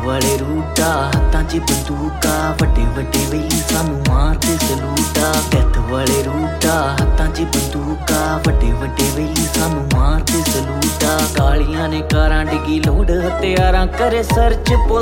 वाले रूटा हत्थां च बंदूका वड्डे वड्डे वेली सानू मारदे सलूटा डेथ वाले रूटा हत्थां च बंदूका वड्डे वड्डे वेली सानू मारदे सलूटा कालियां ने कारां डिगी लोड हथियारां करे सर्च